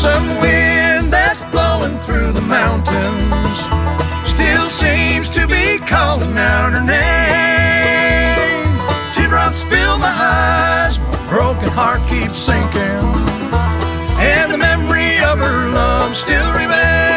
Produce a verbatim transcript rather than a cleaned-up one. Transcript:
lonesome wind that's blowing through the mountains still seems to be calling out her name. Teardrops fill my eyes, my broken heart keeps sinking, and the memory of her love still remains.